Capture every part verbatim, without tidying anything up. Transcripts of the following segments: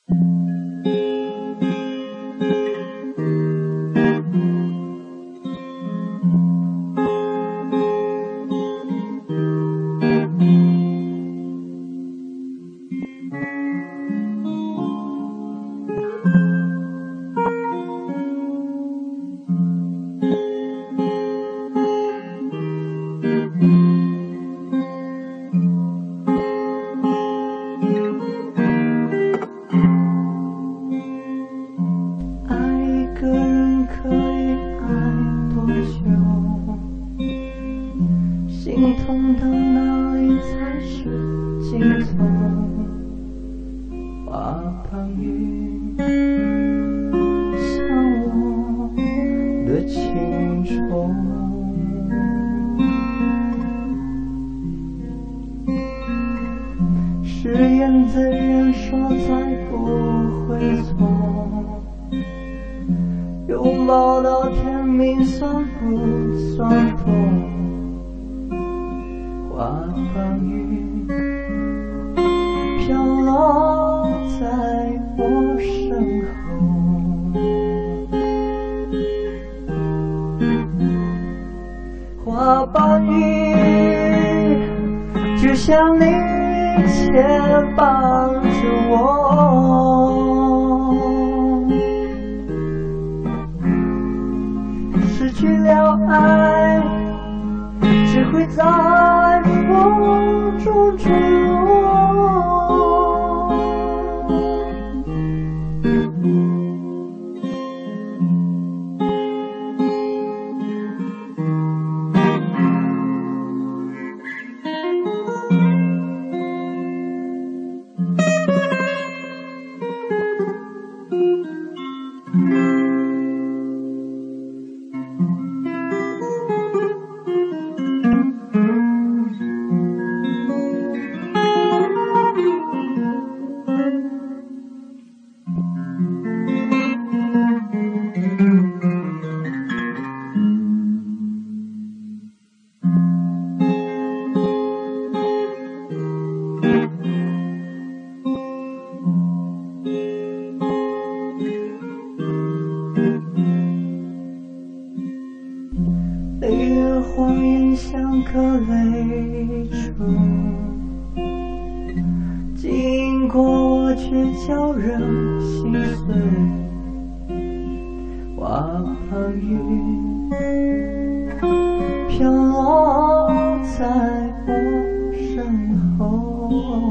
心痛到哪里才是尽头？花旁云像我的情愁，誓言的人说再不会错，拥抱到天明算不算痛？花旁云飘落在我身后，花旁云就像你牵绊着我，失去了爱只会在风中坠落。泪的谎言像颗泪珠，经过我却叫人心碎。花旁云飘落在我身后，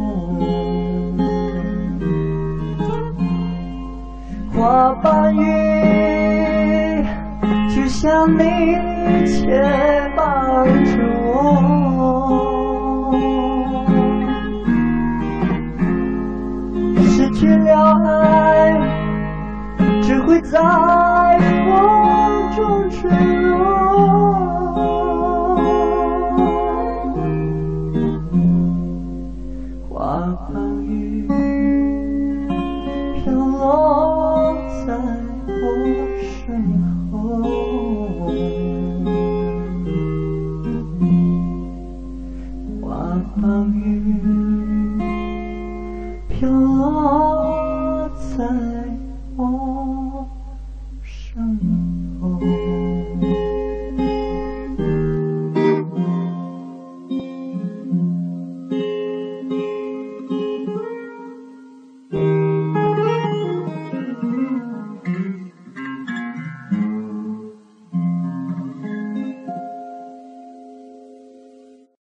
花旁云就像你牵绊着我，失去了爱只会在风中坠落。花旁云飘落在我身后，花旁云飘落在我身后。